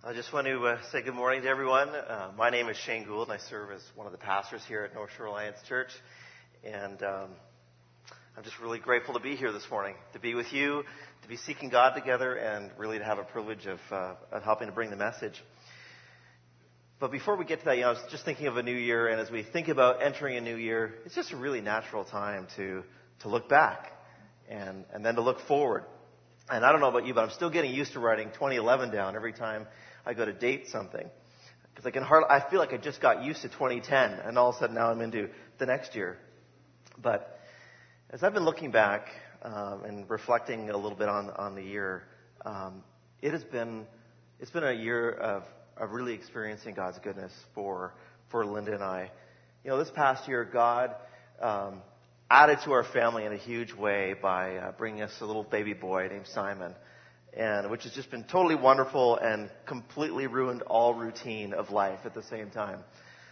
I just want to say good morning to everyone. My name is Shane Gould, and I serve as one of the pastors here at North Shore Alliance Church. And I'm just really grateful to be here this morning, to be with you, to be seeking God together, and really to have a privilege of helping to bring the message. But before we get to that, I was just thinking of a new year, and as we think about entering a new year, it's just a really natural time to look back and then to look forward. And I don't know about you, but I'm still getting used to writing 2011 down every time I go to date something. Because I feel like I just got used to 2010, and all of a sudden now I'm into the next year. But as I've been looking back and reflecting a little bit on the year, it's been a year of really experiencing God's goodness for Linda and I. You know, this past year, God added to our family in a huge way by bringing us a little baby boy named Simon, and which has just been totally wonderful and completely ruined all routine of life at the same time.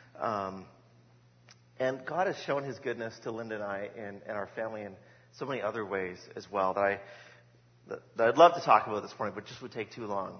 And God has shown His goodness to Linda and I and our family in so many other ways as well that I'd love to talk about this morning, but just would take too long.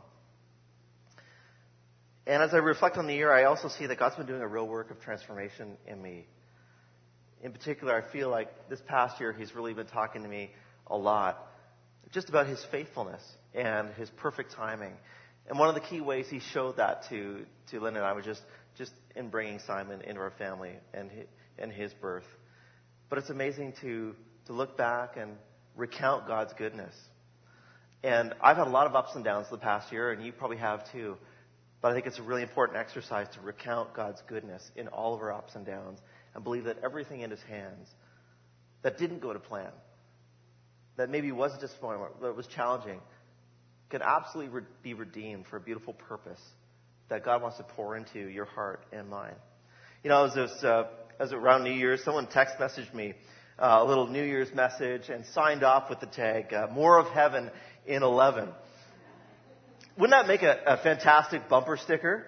And as I reflect on the year, I also see that God's been doing a real work of transformation in me. In particular, I feel like this past year He's really been talking to me a lot just about His faithfulness and His perfect timing. And one of the key ways He showed that to Linda and I was just in bringing Simon into our family and his birth. But it's amazing to look back and recount God's goodness. And I've had a lot of ups and downs the past year, and you probably have too. But I think it's a really important exercise to recount God's goodness in all of our ups and downs and believe that everything in His hands that didn't go to plan, that maybe was a disappointment, that was challenging, can absolutely be redeemed for a beautiful purpose that God wants to pour into your heart and mine. You know, as around New Year's, someone text messaged me a little New Year's message and signed off with the tag, "More of Heaven in 11." Wouldn't that make a fantastic bumper sticker?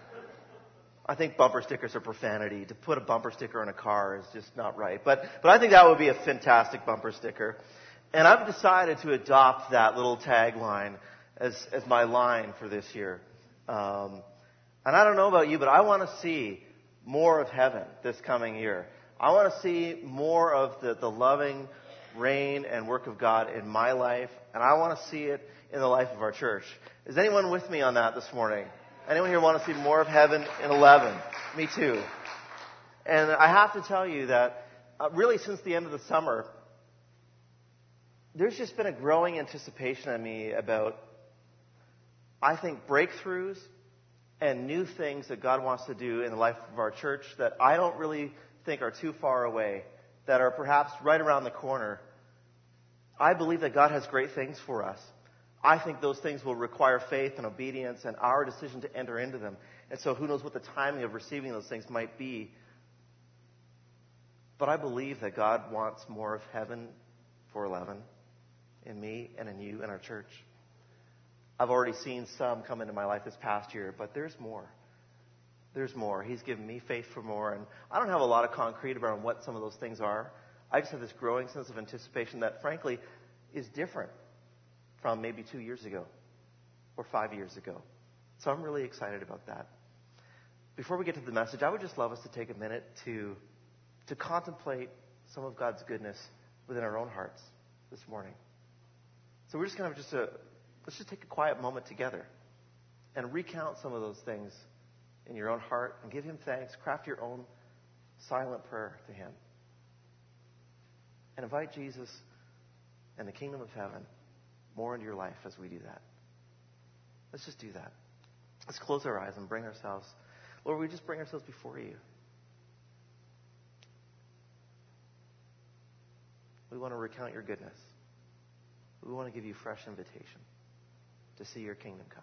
I think bumper stickers are profanity. To put a bumper sticker on a car is just not right. But I think that would be a fantastic bumper sticker. And I've decided to adopt that little tagline as my line for this year. And I don't know about you, but I want to see more of heaven this coming year. I want to see more of the loving reign and work of God in my life. And I want to see it in the life of our church. Is anyone with me on that this morning? Anyone here want to see more of heaven in 11? Me too. And I have to tell you that really since the end of the summer, there's just been a growing anticipation in me about, I think, breakthroughs and new things that God wants to do in the life of our church that I don't really think are too far away, that are perhaps right around the corner. I believe that God has great things for us. I think those things will require faith and obedience and our decision to enter into them. And so who knows what the timing of receiving those things might be. But I believe that God wants more of heaven for 11 in me and in you and our church. I've already seen some come into my life this past year, but there's more. There's more. He's given me faith for more. And I don't have a lot of concrete about what some of those things are. I just have this growing sense of anticipation that, frankly, is different from maybe 2 years ago or 5 years ago. So I'm really excited about that. Before we get to the message, I would just love us to take a minute to contemplate some of God's goodness within our own hearts this morning. So we're just going to let's just take a quiet moment together and recount some of those things in your own heart and give Him thanks. Craft your own silent prayer to Him. And invite Jesus and the kingdom of heaven more into your life as we do that. Let's just do that. Let's close our eyes and bring ourselves. Lord, we just bring ourselves before You. We want to recount Your goodness. We want to give You fresh invitation to see Your kingdom come.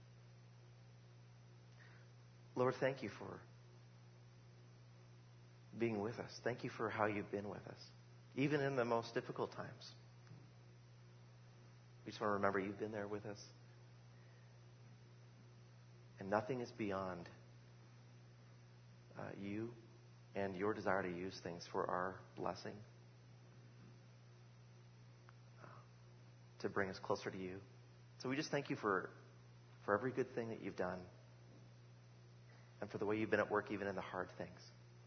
Lord, thank You for being with us. Thank you for how you've been with us, even in the most difficult times. We just want to remember you've been there with us. And nothing is beyond you and your desire to use things for our blessing, to bring us closer to you. So we just thank you for every good thing that you've done and for the way you've been at work even in the hard things.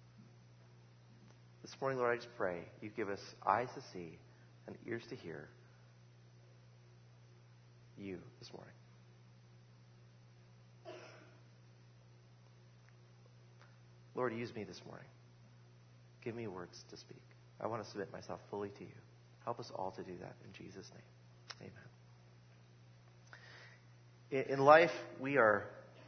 This morning, Lord, I just pray you give us eyes to see and ears to hear you this morning. Lord, use me this morning. Give me words to speak. I want to submit myself fully to you. Help us all to do that in Jesus' name. Amen. In life, we are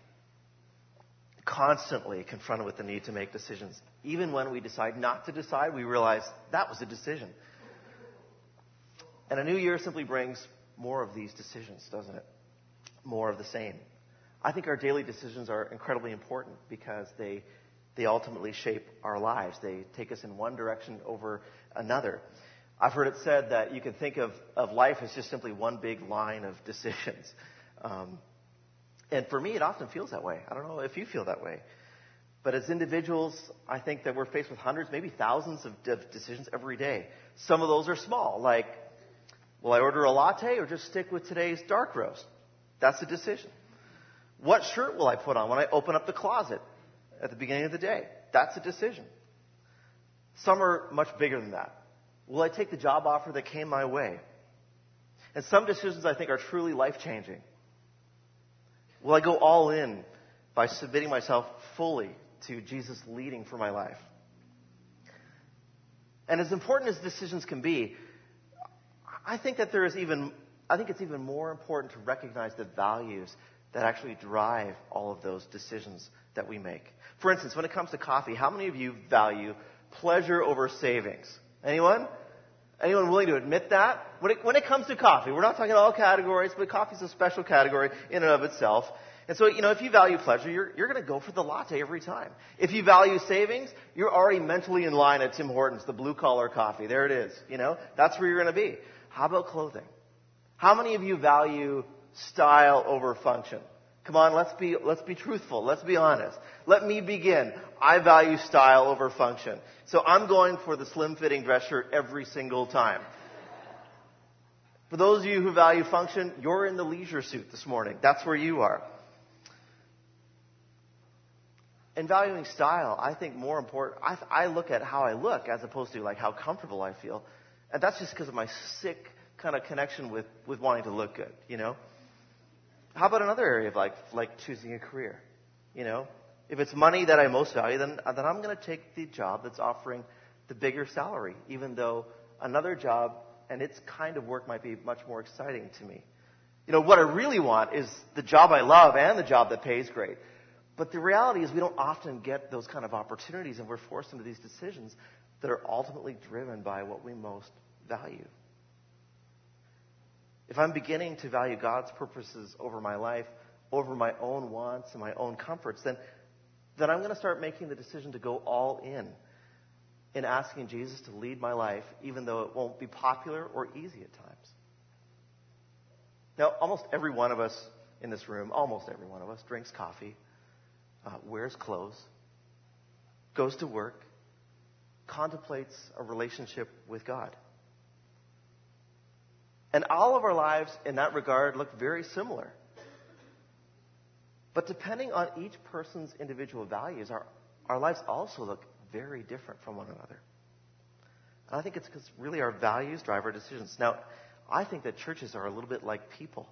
constantly confronted with the need to make decisions. Even when we decide not to decide, we realize that was a decision. And a new year simply brings more of these decisions, doesn't it? More of the same. I think our daily decisions are incredibly important because they ultimately shape our lives. They take us in one direction over another. I've heard it said that you can think of life as just simply one big line of decisions. And for me, it often feels that way. I don't know if you feel that way. But as individuals, I think that we're faced with hundreds, maybe thousands of decisions every day. Some of those are small, like, will I order a latte or just stick with today's dark roast? That's a decision. What shirt will I put on when I open up the closet at the beginning of the day? That's a decision. Some are much bigger than that. Will I take the job offer that came my way? And some decisions I think are truly life-changing. Will I go all in by submitting myself fully to Jesus' leading for my life? And as important as decisions can be, I think that it's even more important to recognize the values that actually drive all of those decisions that we make. For instance, when it comes to coffee, how many of you value pleasure over savings? Anyone? Anyone willing to admit that? When it comes to coffee, we're not talking all categories, but coffee's a special category in and of itself. And so, if you value pleasure, you're going to go for the latte every time. If you value savings, you're already mentally in line at Tim Hortons, the blue-collar coffee. There it is. That's where you're going to be. How about clothing? How many of you value style over function? Come on, let's be truthful. Let's be honest. Let me begin. I value style over function. So I'm going for the slim-fitting dress shirt every single time. For those of you who value function, you're in the leisure suit this morning. That's where you are. In valuing style, I think more important, I look at how I look as opposed to like how comfortable I feel. And that's just because of my sick kind of connection with wanting to look good, How about another area of like choosing a career? If it's money that I most value, then I'm going to take the job that's offering the bigger salary, even though another job and its kind of work might be much more exciting to me. What I really want is the job I love and the job that pays great. But the reality is we don't often get those kind of opportunities, and we're forced into these decisions that are ultimately driven by what we most value. If I'm beginning to value God's purposes over my life, over my own wants and my own comforts, then I'm going to start making the decision to go all in asking Jesus to lead my life, even though it won't be popular or easy at times. Now, almost every one of us in this room, drinks coffee, wears clothes, goes to work, contemplates a relationship with God. And all of our lives in that regard look very similar. But depending on each person's individual values, our lives also look very different from one another. And I think it's because really our values drive our decisions. Now, I think that churches are a little bit like people.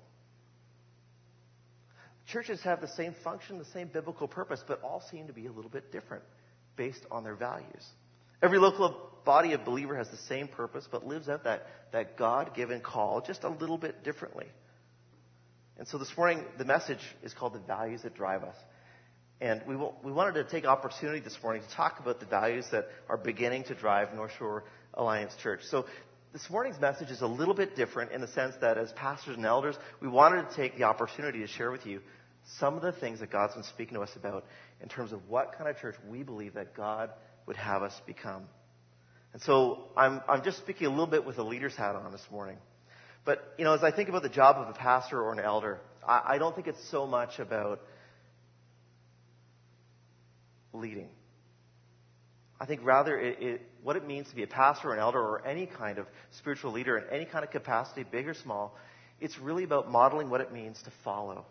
Churches have the same function, the same biblical purpose, but all seem to be a little bit different based on their values. Every local body of believer has the same purpose, but lives out that God-given call just a little bit differently. And so this morning, the message is called The Values That Drive Us. And we wanted to take opportunity this morning to talk about the values that are beginning to drive North Shore Alliance Church. So this morning's message is a little bit different in the sense that as pastors and elders, we wanted to take the opportunity to share with you some of the things that God's been speaking to us about in terms of what kind of church we believe that God would have us become. And so I'm just speaking a little bit with a leader's hat on this morning. But, as I think about the job of a pastor or an elder, I don't think it's so much about leading. I think rather what it means to be a pastor or an elder or any kind of spiritual leader in any kind of capacity, big or small, it's really about modeling what it means to follow.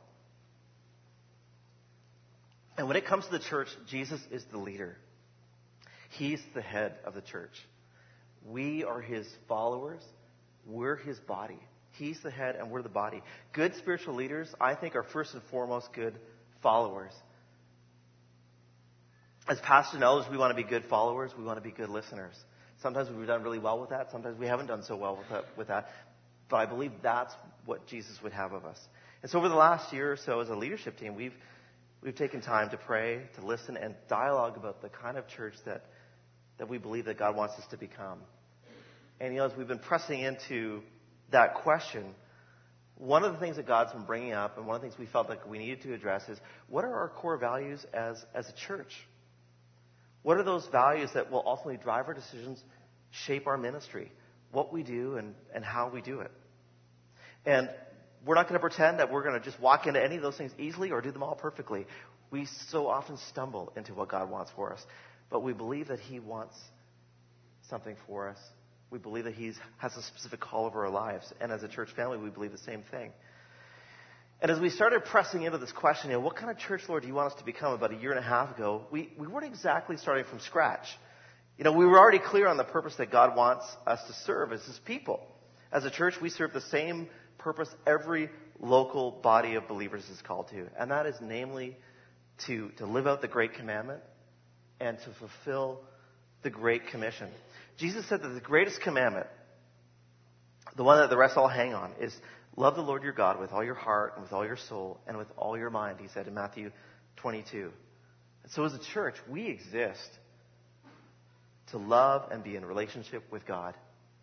And when it comes to the church, Jesus is the leader. He's the head of the church. We are his followers. We're his body. He's the head and we're the body. Good spiritual leaders, I think, are first and foremost good followers. As pastors and elders, we want to be good followers. We want to be good listeners. Sometimes we've done really well with that. Sometimes we haven't done so well with that. But I believe that's what Jesus would have of us. And so over the last year or so as a leadership team, we've taken time to pray, to listen, and dialogue about the kind of church that we believe that God wants us to become. And as we've been pressing into that question, one of the things that God's been bringing up, and one of the things we felt like we needed to address is, what are our core values as a church? What are those values that will ultimately drive our decisions, shape our ministry, what we do and how we do it? And we're not going to pretend that we're going to just walk into any of those things easily or do them all perfectly. We so often stumble into what God wants for us. But we believe that he wants something for us. We believe that he has a specific call over our lives. And as a church family, we believe the same thing. And as we started pressing into this question, what kind of church, Lord, do you want us to become about a year and a half ago, we weren't exactly starting from scratch. We were already clear on the purpose that God wants us to serve as his people. As a church, we serve the same purpose every local body of believers is called to. And that is namely to live out the Great Commandment and to fulfill the Great Commission. Jesus said that the greatest commandment, the one that the rest all hang on, is love the Lord your God with all your heart and with all your soul and with all your mind, he said in Matthew 22. And so as a church, we exist to love and be in relationship with God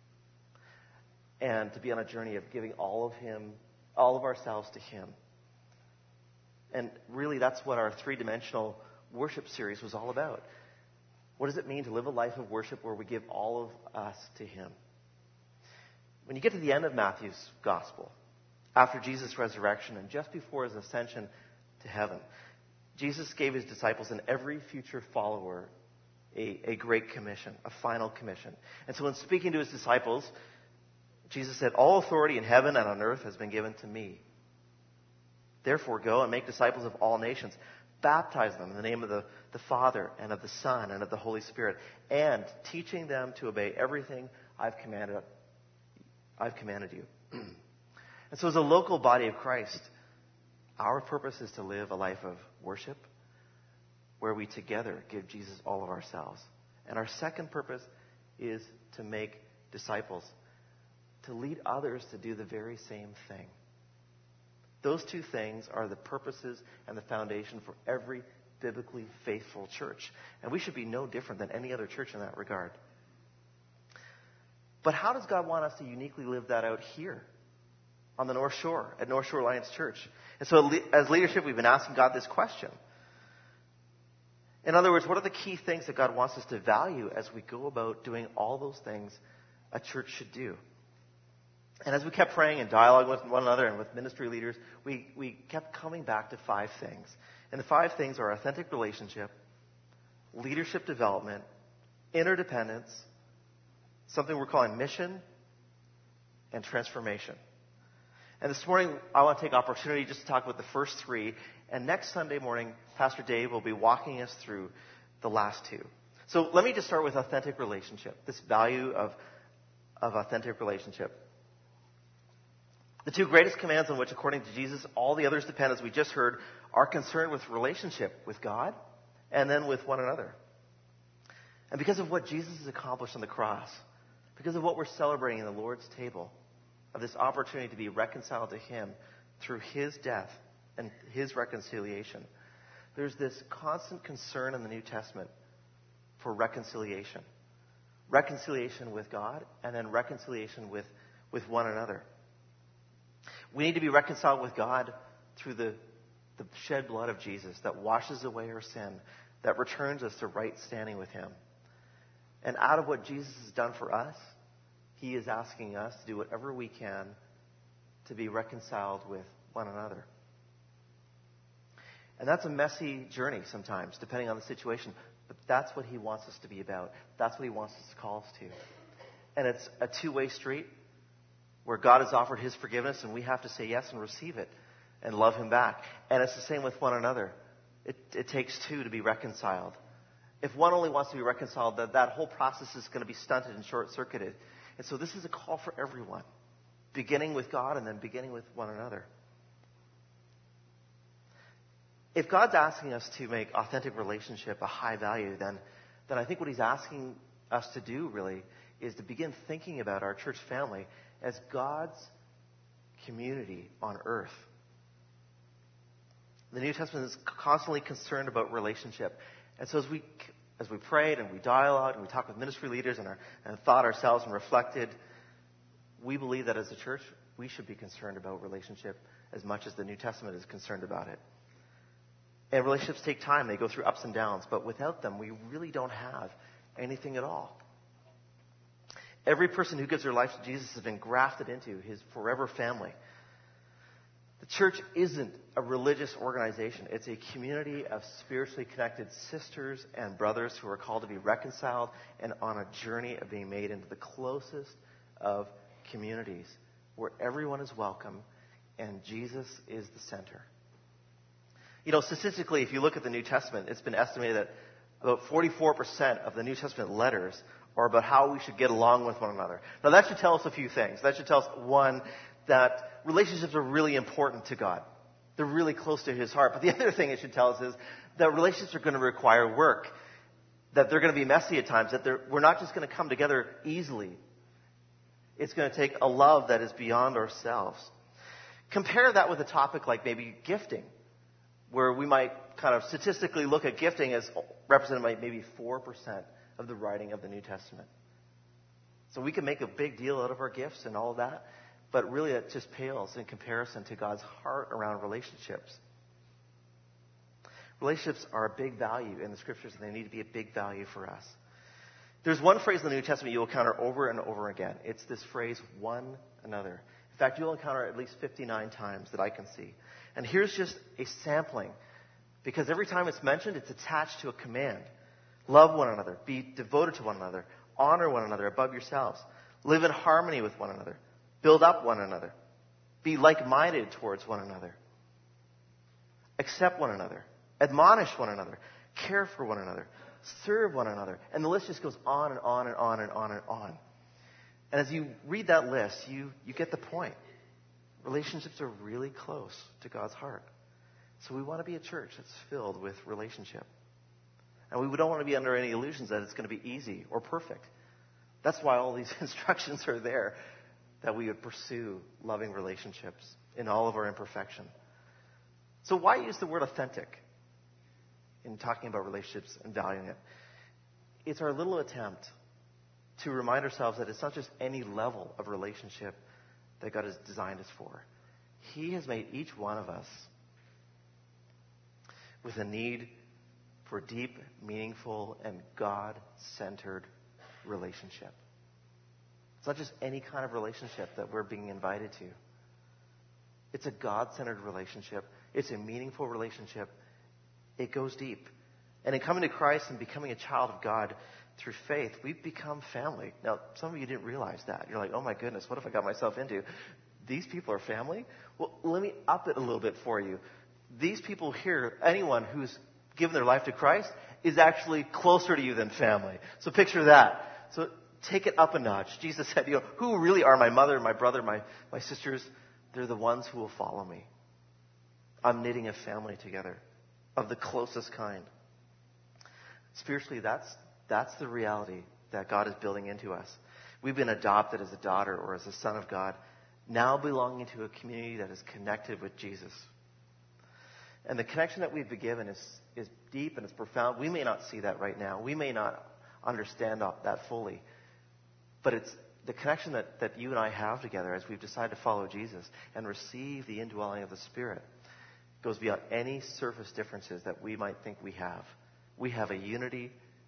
and to be on a journey of giving all of ourselves to him. And really, that's what our three-dimensional worship series was all about. What does it mean to live a life of worship where we give all of us to him? When you get to the end of Matthew's gospel, after Jesus' resurrection and just before his ascension to heaven, Jesus gave his disciples and every future follower a great commission, a final commission. And so in speaking to his disciples, Jesus said, all authority in heaven and on earth has been given to me. Therefore, go and make disciples of all nations. Baptize them in the name of the Father and of the Son and of the Holy Spirit, and teaching them to obey everything I've commanded you. And so as a local body of Christ, our purpose is to live a life of worship where we together give Jesus all of ourselves. And our second purpose is to make disciples, to lead others to do the very same thing. Those two things are the purposes and the foundation for every biblically faithful church. And we should be no different than any other church in that regard. But how does God want us to uniquely live that out here on the North Shore, at North Shore Alliance Church? And so as leadership, we've been asking God this question. In other words, what are the key things that God wants us to value as we go about doing all those things a church should do? And as we kept praying and dialoguing with one another and with ministry leaders, we kept coming back to 5 things. And the 5 things are authentic relationship, leadership development, interdependence, something we're calling mission, and transformation. And this morning, I want to take opportunity just to talk about the first 3. And next Sunday morning, Pastor Dave will be walking us through the last 2. So let me just start with authentic relationship, this value of authentic relationship. The 2 greatest commands on which, according to Jesus, all the others depend, as we just heard, are concerned with relationship with God and then with one another. And because of what Jesus has accomplished on the cross, because of what we're celebrating in the Lord's table, of this opportunity to be reconciled to him through his death and his reconciliation, there's this constant concern in the New Testament for reconciliation. Reconciliation with God and then reconciliation with one another. We need to be reconciled with God through the shed blood of Jesus that washes away our sin, that returns us to right standing with him. And out of what Jesus has done for us, he is asking us to do whatever we can to be reconciled with one another. And that's a messy journey sometimes, depending on the situation. But that's what he wants us to be about. That's what he wants us to call us to. And it's a two-way street where God has offered his forgiveness, and we have to say yes and receive it and love him back. And it's the same with one another. It takes two to be reconciled. If one only wants to be reconciled, that whole process is going to be stunted and short-circuited. And so this is a call for everyone, beginning with God and then beginning with one another. If God's asking us to make authentic relationship a high value, then I think what he's asking us to do really is to begin thinking about our church family as God's community on earth. The New Testament is constantly concerned about relationship. And so as we prayed and we dialogued and we talked with ministry leaders and thought ourselves and reflected, we believe that as a church, we should be concerned about relationship as much as the New Testament is concerned about it. And relationships take time. They go through ups and downs. But without them, we really don't have anything at all. Every person who gives their life to Jesus has been grafted into his forever family. The church isn't a religious organization. It's a community of spiritually connected sisters and brothers who are called to be reconciled and on a journey of being made into the closest of communities where everyone is welcome and Jesus is the center. You know, statistically, if you look at the New Testament, it's been estimated that about 44% of the New Testament letters are about how we should get along with one another. Now, that should tell us a few things. That should tell us, one, that relationships are really important to God. They're really close to his heart. But the other thing it should tell us is that relationships are going to require work, that they're going to be messy at times, that we're not just going to come together easily. It's going to take a love that is beyond ourselves. Compare that with a topic like maybe gifting, where we might kind of statistically look at gifting as represented by maybe 4% of the writing of the New Testament. So we can make a big deal out of our gifts and all of that, but really it just pales in comparison to God's heart around relationships. Relationships are a big value in the Scriptures, and they need to be a big value for us. There's one phrase in the New Testament you'll encounter over and over again. It's this phrase, one another. In fact, you'll encounter it at least 59 times that I can see. And here's just a sampling, because every time it's mentioned, it's attached to a command. Love one another. Be devoted to one another. Honor one another above yourselves. Live in harmony with one another. Build up one another. Be like-minded towards one another. Accept one another. Admonish one another. Care for one another. Serve one another. And the list just goes on and on and on and on and on. And as you read that list, you get the point. Relationships are really close to God's heart. So we want to be a church that's filled with relationship. And we don't want to be under any illusions that it's going to be easy or perfect. That's why all these instructions are there, that we would pursue loving relationships in all of our imperfection. So why use the word authentic in talking about relationships and valuing it? It's our little attempt to remind ourselves that it's not just any level of relationship that God has designed us for. He has made each one of us with a need for deep, meaningful, and God-centered relationship. It's not just any kind of relationship that we're being invited to. It's a God-centered relationship. It's a meaningful relationship. It goes deep. And in coming to Christ and becoming a child of God through faith, we've become family. Now, some of you didn't realize that. You're like, oh my goodness, what have I got myself into? These people are family? Well, let me up it a little bit for you. These people here, anyone who's given their life to Christ, is actually closer to you than family. So picture that. So take it up a notch. Jesus said, who really are my mother, my brother, my sisters? They're the ones who will follow me. I'm knitting a family together of the closest kind. Spiritually, that's the reality that God is building into us. We've been adopted as a daughter or as a son of God, now belonging to a community that is connected with Jesus. And the connection that we've been given is deep and it's profound. We may not see that right now. We may not understand that fully. But it's the connection that you and I have together as we've decided to follow Jesus and receive the indwelling of the Spirit goes beyond any surface differences that we might think we have. We have a unity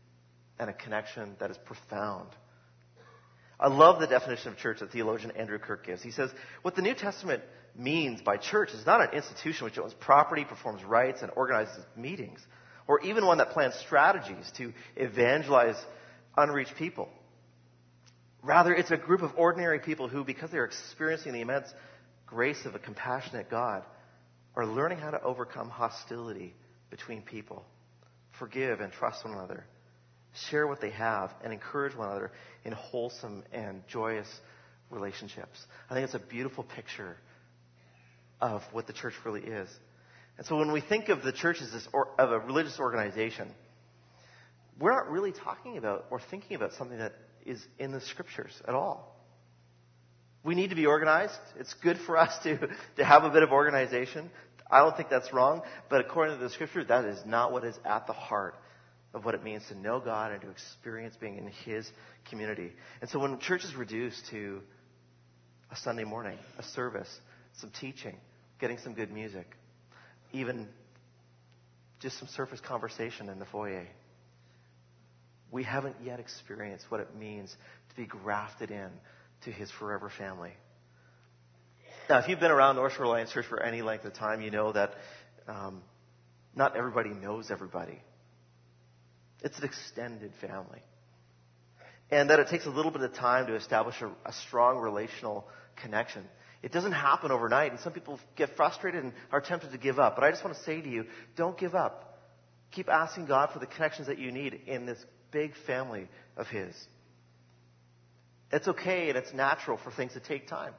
and a connection that is profound. I love the definition of church that theologian Andrew Kirk gives. He says, what the New Testament means by church is not an institution which owns property, performs rites, and organizes meetings, or even one that plans strategies to evangelize unreached people. Rather, it's a group of ordinary people who, because they're experiencing the immense grace of a compassionate God, are learning how to overcome hostility between people, forgive and trust one another, share what they have, and encourage one another in wholesome and joyous relationships. I think it's a beautiful picture of what the church really is. And so when we think of the church as of a religious organization, we're not really talking about or thinking about something that is in the scriptures at all. We need to be organized. It's good for us to have a bit of organization. I don't think that's wrong, but according to the scripture, that is not what is at the heart of what it means to know God and to experience being in His community. And so when church is reduced to a Sunday morning, a service, some teaching, getting some good music, even just some surface conversation in the foyer, we haven't yet experienced what it means to be grafted in to His forever family. Now, if you've been around North Shore Alliance Church for any length of time, you know that not everybody knows everybody. It's an extended family. And that it takes a little bit of time to establish a strong relational connection. It doesn't happen overnight, and some people get frustrated and are tempted to give up. But I just want to say to you, don't give up. Keep asking God for the connections that you need in this big family of His. It's okay and it's natural for things to take time.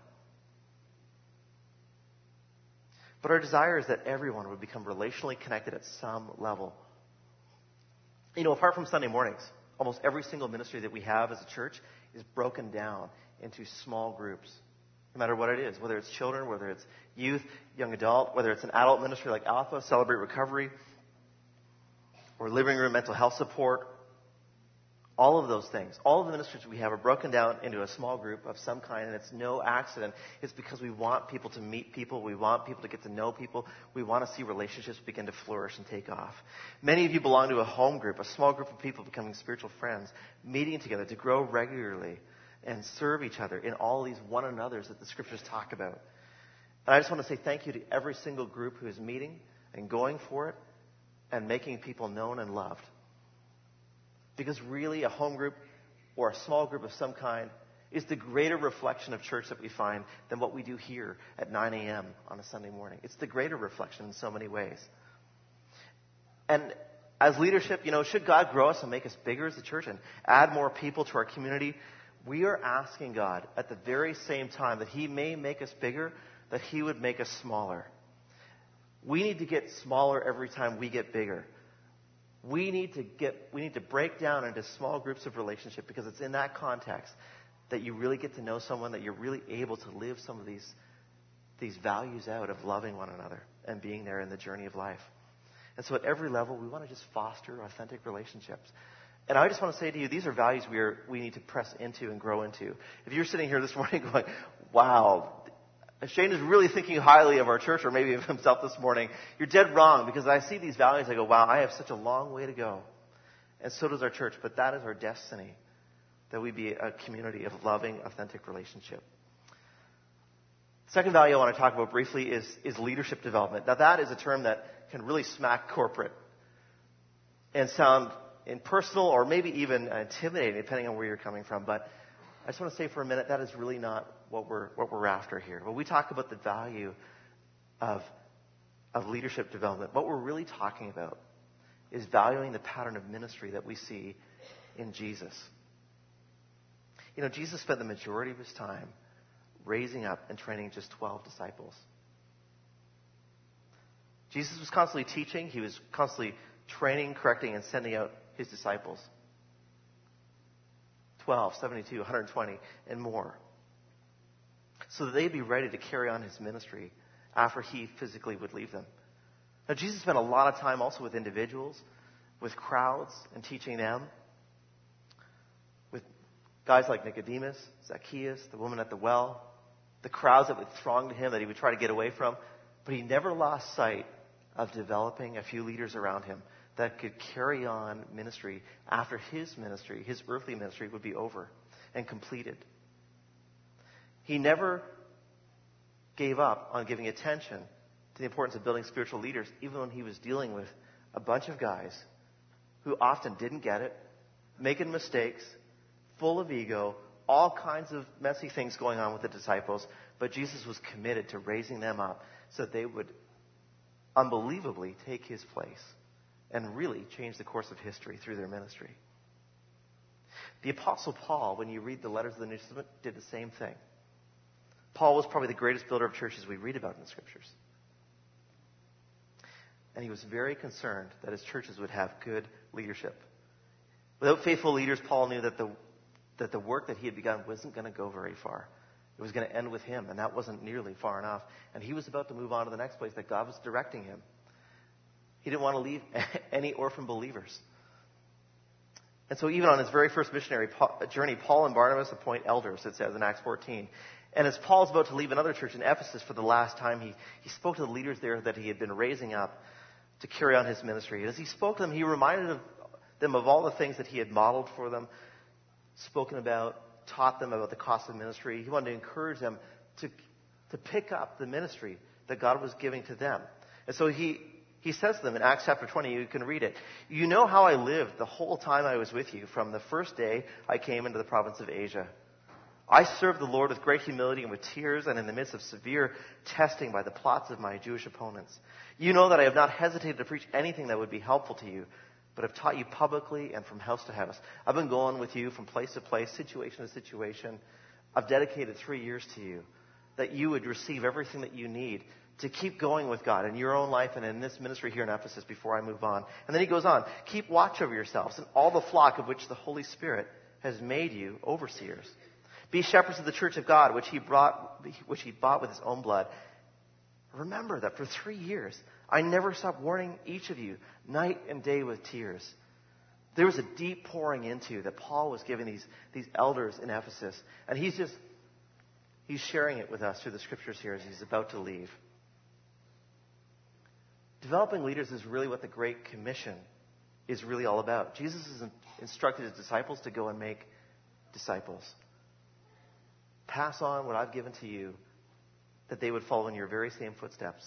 But our desire is that everyone would become relationally connected at some level. You know, apart from Sunday mornings, almost every single ministry that we have as a church is broken down into small groups, no matter what it is, whether it's children, whether it's youth, young adult, whether it's an adult ministry like Alpha, Celebrate Recovery, or living room mental health support. All of those things, all of the ministries we have are broken down into a small group of some kind, and it's no accident. It's because we want people to meet people. We want people to get to know people. We want to see relationships begin to flourish and take off. Many of you belong to a home group, a small group of people becoming spiritual friends, meeting together to grow regularly and serve each other in all these one another's that the scriptures talk about. And I just want to say thank you to every single group who is meeting and going for it and making people known and loved. Because really, a home group or a small group of some kind is the greater reflection of church that we find than what we do here at 9 a.m. on a Sunday morning. It's the greater reflection in so many ways. And as leadership, you know, should God grow us and make us bigger as a church and add more people to our community, we are asking God at the very same time that He may make us bigger, that He would make us smaller. We need to get smaller every time we get bigger. We need to break down into small groups of relationship, because it's in that context that you really get to know someone, that you're really able to live some of these values out of loving one another and being there in the journey of life. And so at every level, we want to just foster authentic relationships. And I just want to say to you, these are values we need to press into and grow into. If you're sitting here this morning going, wow, Shane is really thinking highly of our church, or maybe of himself this morning, you're dead wrong, because I see these values, I go, wow, I have such a long way to go. And so does our church, but that is our destiny, that we be a community of loving, authentic relationship. Second value I want to talk about briefly is leadership development. Now that is a term that can really smack corporate and sound impersonal or maybe even intimidating, depending on where you're coming from. But I just want to say for a minute, that is really not what we're after here. When we talk about the value of leadership development, what we're really talking about is valuing the pattern of ministry that we see in Jesus. You know, Jesus spent the majority of His time raising up and training just 12 disciples. Jesus was constantly teaching. He was constantly training, correcting, and sending out His disciples. 12, 72, 120, and more. So that they'd be ready to carry on His ministry after He physically would leave them. Now, Jesus spent a lot of time also with individuals, with crowds, and teaching them. With guys like Nicodemus, Zacchaeus, the woman at the well, the crowds that would throng to Him that He would try to get away from. But He never lost sight of developing a few leaders around Him that could carry on ministry after his ministry, his earthly ministry, would be over and completed. He never gave up on giving attention to the importance of building spiritual leaders, even when he was dealing with a bunch of guys who often didn't get it, making mistakes, full of ego, all kinds of messy things going on with the disciples. But Jesus was committed to raising them up so that they would unbelievably take his place and really change the course of history through their ministry. The Apostle Paul, when you read the letters of the New Testament, did the same thing. Paul was probably the greatest builder of churches we read about in the Scriptures. And he was very concerned that his churches would have good leadership. Without faithful leaders, Paul knew that the work that he had begun wasn't going to go very far. It was going to end with him, and that wasn't nearly far enough. And he was about to move on to the next place that God was directing him. He didn't want to leave any orphan believers. And so even on his very first missionary journey, Paul and Barnabas appoint elders, it says in Acts 14. And as Paul's about to leave another church in Ephesus for the last time, he spoke to the leaders there that he had been raising up to carry on his ministry. And as he spoke to them, he reminded them of all the things that he had modeled for them, spoken about, taught them about the cost of ministry. He wanted to encourage them to pick up the ministry that God was giving to them. And so he says to them in Acts chapter 20, you can read it, "You know how I lived the whole time I was with you, from the first day I came into the province of Asia. I served the Lord with great humility and with tears and in the midst of severe testing by the plots of my Jewish opponents. You know that I have not hesitated to preach anything that would be helpful to you, but have taught you publicly and from house to house. I've been going with you from place to place, situation to situation. I've dedicated 3 years to you, that you would receive everything that you need to keep going with God in your own life and in this ministry here in Ephesus before I move on." And then he goes on, "Keep watch over yourselves and all the flock of which the Holy Spirit has made you overseers. Be shepherds of the church of God, which he bought with his own blood. Remember that for 3 years, I never stopped warning each of you night and day with tears." There was a deep pouring into that Paul was giving these elders in Ephesus. And he's sharing it with us through the Scriptures here as he's about to leave. Developing leaders is really what the Great Commission is really all about. Jesus has instructed his disciples to go and make disciples. Pass on what I've given to you, that they would follow in your very same footsteps.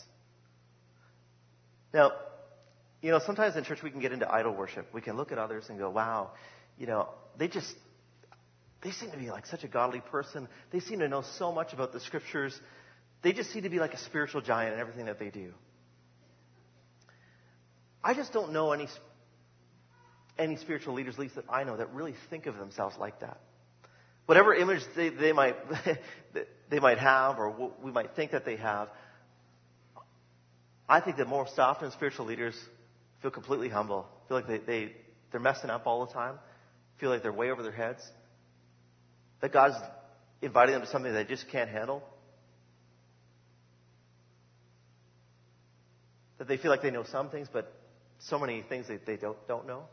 Now, sometimes in church we can get into idol worship. We can look at others and go, wow, they seem to be like such a godly person. They seem to know so much about the Scriptures. They just seem to be like a spiritual giant in everything that they do. I just don't know any spiritual leaders, at least that I know, that really think of themselves like that. Whatever image they might have, or what we might think that they have, I think that most often spiritual leaders feel completely humble, feel like they're messing up all the time, feel like they're way over their heads, that God's inviting them to something they just can't handle, that they feel like they know some things, but so many things that they don't know.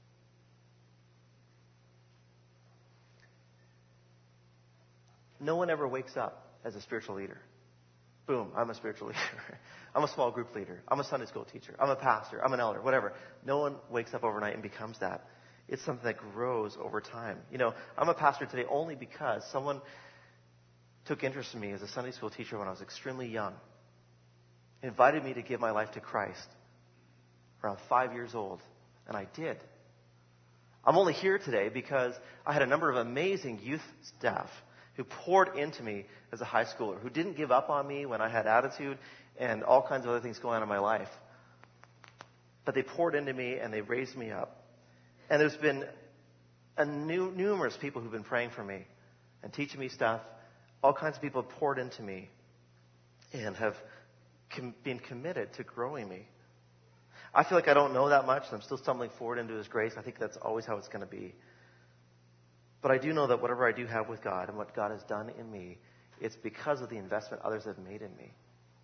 No one ever wakes up as a spiritual leader. Boom, I'm a spiritual leader. I'm a small group leader. I'm a Sunday school teacher. I'm a pastor. I'm an elder, whatever. No one wakes up overnight and becomes that. It's something that grows over time. I'm a pastor today only because someone took interest in me as a Sunday school teacher when I was extremely young. Invited me to give my life to Christ around 5 years old, and I did. I'm only here today because I had a number of amazing youth staff who poured into me as a high schooler, who didn't give up on me when I had attitude and all kinds of other things going on in my life. But they poured into me and they raised me up. And there's been numerous people who've been praying for me and teaching me stuff. All kinds of people have poured into me and have been committed to growing me. I feel like I don't know that much. I'm still stumbling forward into His grace. I think that's always how it's going to be. But I do know that whatever I do have with God and what God has done in me, it's because of the investment others have made in me.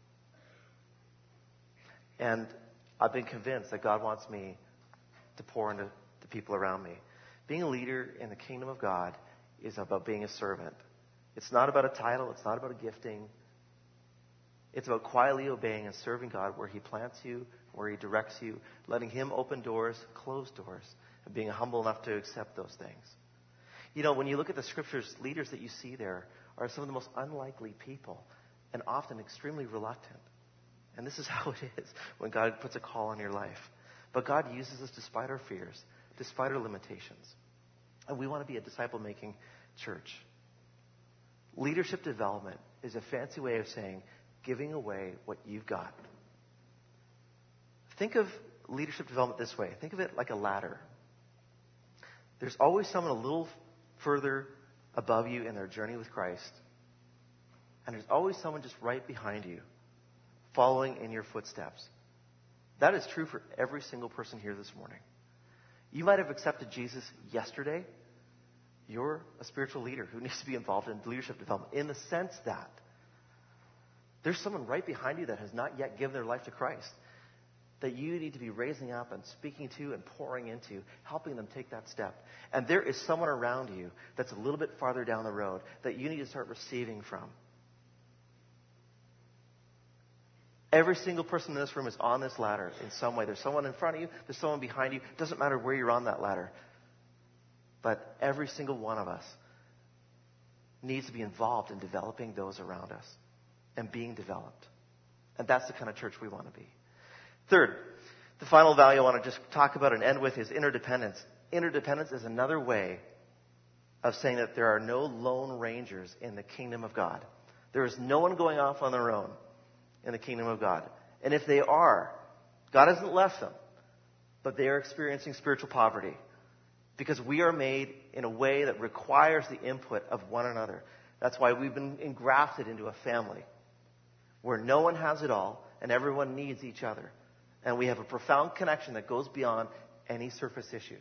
And I've been convinced that God wants me to pour into the people around me. Being a leader in the kingdom of God is about being a servant. It's not about a title. It's not about a gifting. It's about quietly obeying and serving God where He plants you, where he directs you, letting him open doors, close doors, and being humble enough to accept those things. You know, when you look at the scriptures, leaders that you see there are some of the most unlikely people and often extremely reluctant. And this is how it is when God puts a call on your life. But God uses us despite our fears, despite our limitations. And we want to be a disciple-making church. Leadership development is a fancy way of saying giving away what you've got. Think of leadership development this way. Think of it like a ladder. There's always someone a little further above you in their journey with Christ. And there's always someone just right behind you, following in your footsteps. That is true for every single person here this morning. You might have accepted Jesus yesterday. You're a spiritual leader who needs to be involved in leadership development in the sense that there's someone right behind you that has not yet given their life to Christ that you need to be raising up and speaking to and pouring into, helping them take that step. And there is someone around you that's a little bit farther down the road that you need to start receiving from. Every single person in this room is on this ladder in some way. There's someone in front of you. There's someone behind you. It doesn't matter where you're on that ladder. But every single one of us needs to be involved in developing those around us and being developed. And that's the kind of church we want to be. Third, the final value I want to just talk about and end with is interdependence. Interdependence is another way of saying that there are no lone rangers in the kingdom of God. There is no one going off on their own in the kingdom of God. And if they are, God hasn't left them, but they are experiencing spiritual poverty because we are made in a way that requires the input of one another. That's why we've been engrafted into a family where no one has it all and everyone needs each other. And we have a profound connection that goes beyond any surface issues.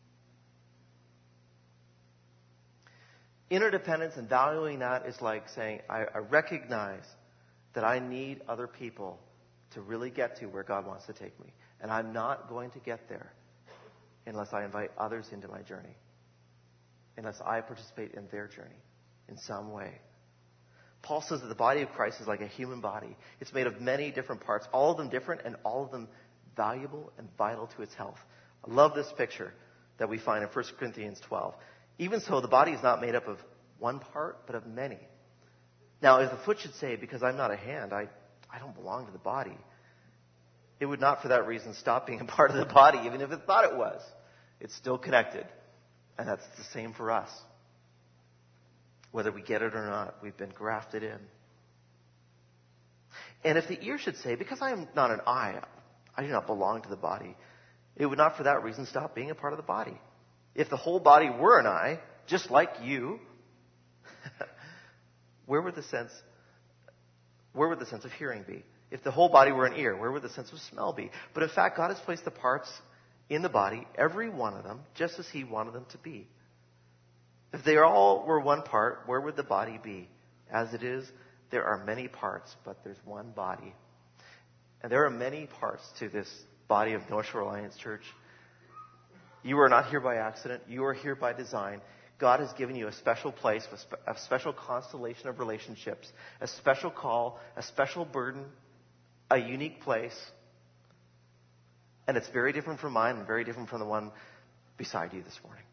Interdependence and valuing that is like saying, I recognize that I need other people to really get to where God wants to take me. And I'm not going to get there unless I invite others into my journey. Unless I participate in their journey in some way. Paul says that the body of Christ is like a human body. It's made of many different parts, all of them different and all of them valuable and vital to its health. I love this picture that we find in 1 Corinthians 12. Even so, the body is not made up of one part, but of many. Now, if the foot should say, because I'm not a hand, I don't belong to the body, it would not for that reason stop being a part of the body, even if it thought it was. It's still connected. And that's the same for us. Whether we get it or not, we've been grafted in. And if the ear should say, because I am not an eye, I do not belong to the body, it would not for that reason stop being a part of the body. If the whole body were an eye, just like you, where would the sense of hearing be? If the whole body were an ear, where would the sense of smell be? But in fact, God has placed the parts in the body, every one of them, just as He wanted them to be. If they all were one part, where would the body be? As it is, there are many parts, but there's one body. And there are many parts to this body of North Shore Alliance Church. You are not here by accident. You are here by design. God has given you a special place, a special constellation of relationships, a special call, a special burden, a unique place. And it's very different from mine and very different from the one beside you this morning.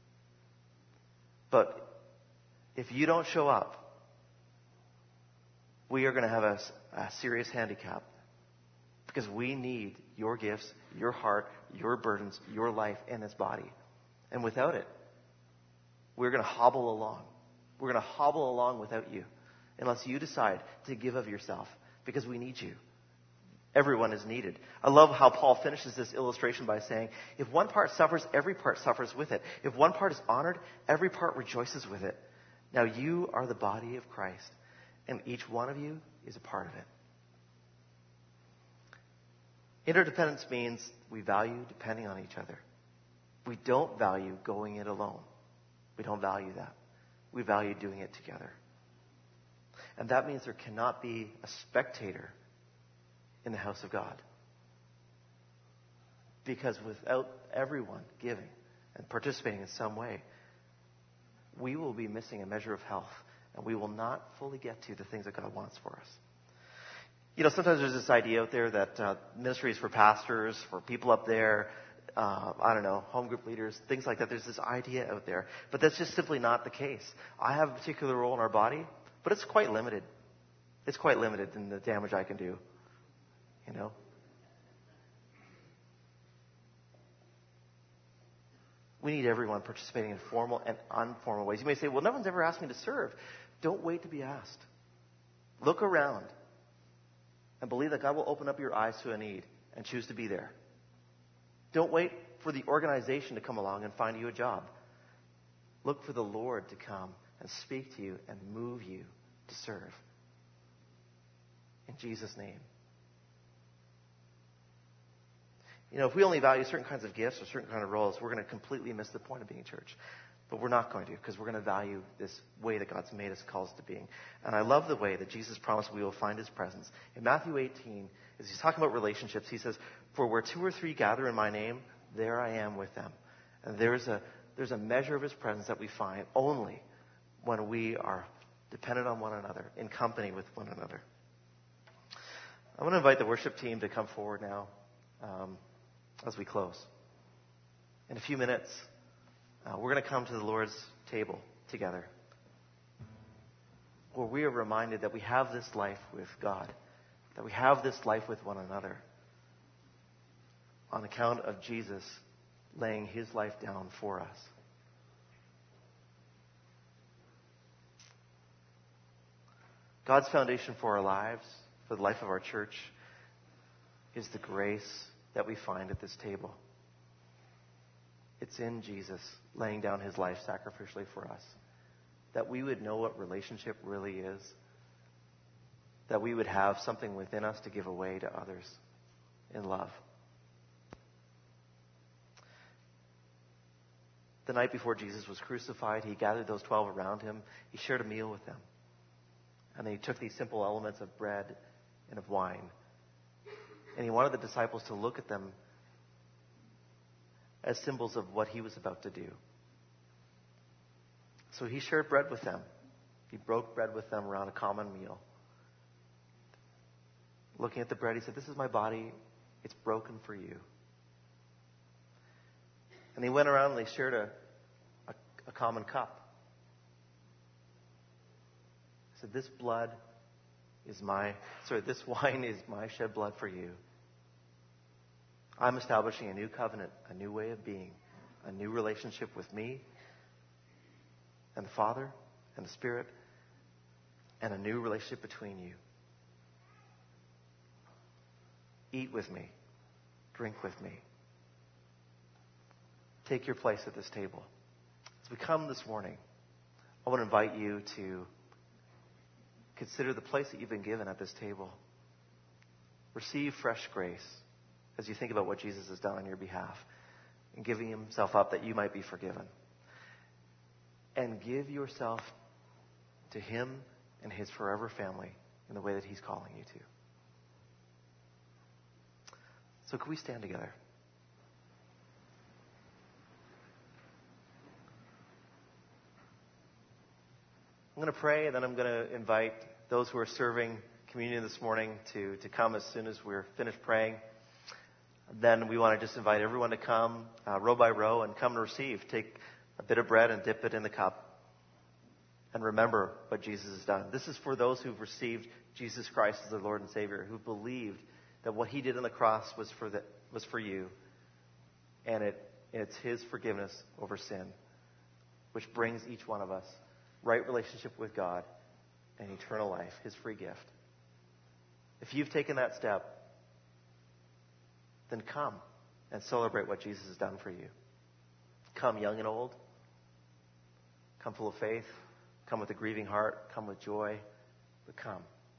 But if you don't show up, we are going to have a serious handicap because we need your gifts, your heart, your burdens, your life in this body. And without it, we're going to hobble along. We're going to hobble along without you unless you decide to give of yourself because we need you. Everyone is needed. I love how Paul finishes this illustration by saying, if one part suffers, every part suffers with it. If one part is honored, every part rejoices with it. Now you are the body of Christ, and each one of you is a part of it. Interdependence means we value depending on each other. We don't value going it alone. We don't value that. We value doing it together. And that means there cannot be a spectator in the house of God. Because without everyone giving and participating in some way, we will be missing a measure of health and we will not fully get to the things that God wants for us. Sometimes there's this idea out there that ministry is for pastors, for people up there, I don't know, home group leaders, things like that. There's this idea out there. But that's just simply not the case. I have a particular role in our body, but it's quite limited. It's quite limited in the damage I can do. We need everyone participating in formal and informal ways. You may say, well, no one's ever asked me to serve. Don't wait to be asked. Look around and believe that God will open up your eyes to a need and choose to be there. Don't wait for the organization to come along and find you a job. Look for the Lord to come and speak to you and move you to serve. In Jesus' name. If we only value certain kinds of gifts or certain kind of roles, we're going to completely miss the point of being church. But we're not going to, because we're going to value this way that God's made us, calls to being. And I love the way that Jesus promised we will find his presence. In Matthew 18, as he's talking about relationships, he says, for where 2 or 3 gather in my name, there I am with them. And there's a measure of his presence that we find only when we are dependent on one another, in company with one another. I want to invite the worship team to come forward now as we close. In a few minutes, we're going to come to the Lord's table together, where we are reminded that we have this life with God, that we have this life with one another on account of Jesus laying his life down for us. God's foundation for our lives, for the life of our church, is the grace that we find at this table. It's in Jesus laying down his life sacrificially for us. That we would know what relationship really is. That we would have something within us to give away to others in love. The night before Jesus was crucified, he gathered those 12 around him. He shared a meal with them. And then he took these simple elements of bread and of wine. And he wanted the disciples to look at them as symbols of what he was about to do. So he shared bread with them. He broke bread with them around a common meal. Looking at the bread, he said, this is my body. It's broken for you. And they went around and they shared a common cup. He said, this wine is my shed blood for you. I'm establishing a new covenant, a new way of being, a new relationship with me and the Father and the Spirit, and a new relationship between you. Eat with me. Drink with me. Take your place at this table. As we come this morning, I want to invite you to consider the place that you've been given at this table. Receive fresh grace as you think about what Jesus has done on your behalf and giving himself up that you might be forgiven. And give yourself to him and his forever family in the way that he's calling you to. So can we stand together? I'm going to pray, and then I'm going to invite those who are serving communion this morning to come as soon as we're finished praying. Then we want to just invite everyone to come row by row and come and receive. Take a bit of bread and dip it in the cup. And remember what Jesus has done. This is for those who've received Jesus Christ as their Lord and Savior, who believed that what he did on the cross was for you. And it's his forgiveness over sin, which brings each one of us right relationship with God and eternal life, his free gift. If you've taken that step, then come and celebrate what Jesus has done for you. Come young and old. Come full of faith. Come with a grieving heart. Come with joy. But come.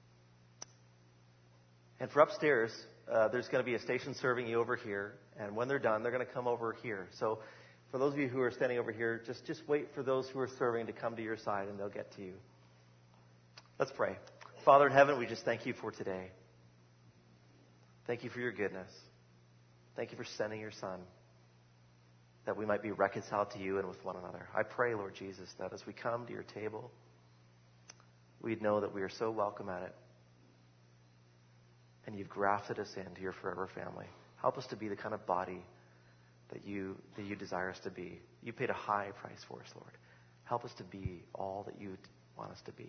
And for upstairs, there's going to be a station serving you over here. And when they're done, they're going to come over here. So for those of you who are standing over here, just wait for those who are serving to come to your side, and they'll get to you. Let's pray. Father in heaven, we just thank you for today. Thank you for your goodness. Thank you for sending your Son, that we might be reconciled to you and with one another. I pray, Lord Jesus, that as we come to your table, we'd know that we are so welcome at it. and you've grafted us into your forever family. Help us to be the kind of body that you desire us to be. You paid a high price for us, Lord. Help us to be all that you want us to be.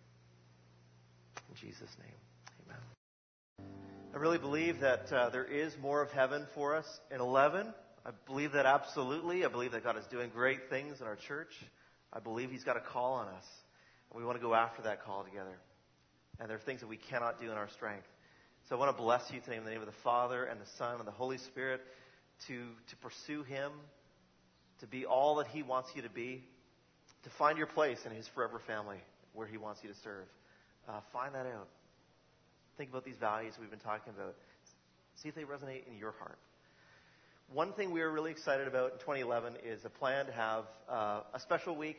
In Jesus' name, amen. I really believe that there is more of heaven for us in 11. I believe that absolutely. I believe that God is doing great things in our church. I believe He's got a call on us. And we want to go after that call together. And there are things that we cannot do in our strength. So I want to bless you today in the name of the Father and the Son and the Holy Spirit to pursue Him, to be all that He wants you to be, to find your place in His forever family where He wants you to serve. Find that out. Think about these values we've been talking about. See if they resonate in your heart. One thing we are really excited about in 2011 is a plan to have a special week.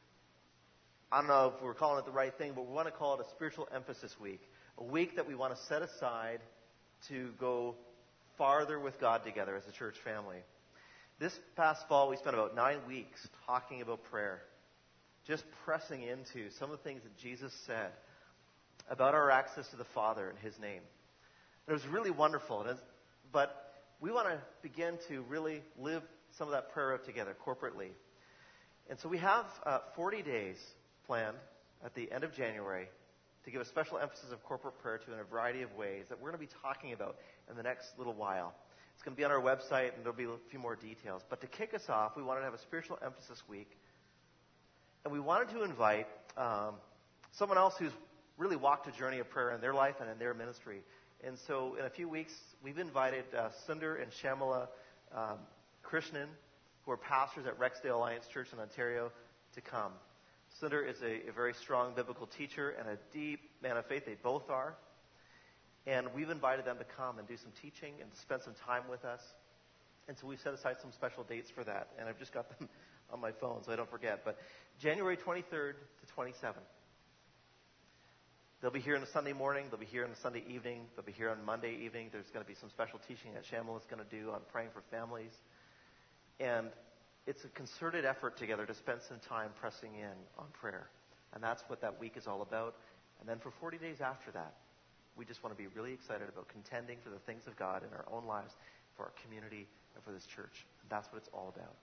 I don't know if we're calling it the right thing, but we want to call it a spiritual emphasis week. A week that we want to set aside to go farther with God together as a church family. This past fall, we spent about 9 weeks talking about prayer. Just pressing into some of the things that Jesus said about our access to the Father in His name. It was really wonderful. But we want to begin to really live some of that prayer out together corporately. And so we have 40 days planned at the end of January to give a special emphasis of corporate prayer to in a variety of ways that we're going to be talking about in the next little while. It's going to be on our website, and there'll be a few more details. But to kick us off, we wanted to have a spiritual emphasis week. And we wanted to invite someone else who's really walked a journey of prayer in their life and in their ministry. And so in a few weeks, we've invited Sundar and Shamala Krishnan, who are pastors at Rexdale Alliance Church in Ontario, to come. Sundar is a very strong biblical teacher and a deep man of faith. They both are. And we've invited them to come and do some teaching and to spend some time with us. And so we've set aside some special dates for that. And I've just got them on my phone so I don't forget. But January 23rd to 27th. They'll be here on a Sunday morning. They'll be here on a Sunday evening. They'll be here on Monday evening. There's going to be some special teaching that Shamala is going to do on praying for families. And it's a concerted effort together to spend some time pressing in on prayer. And that's what that week is all about. And then for 40 days after that, we just want to be really excited about contending for the things of God in our own lives, for our community, and for this church. And that's what it's all about.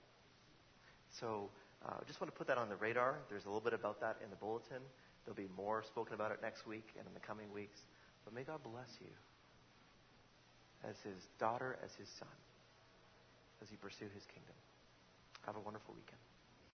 So I just want to put that on the radar. There's a little bit about that in the bulletin. There'll be more spoken about it next week and in the coming weeks. But may God bless you as His daughter, as His son, as you pursue His kingdom. Have a wonderful weekend.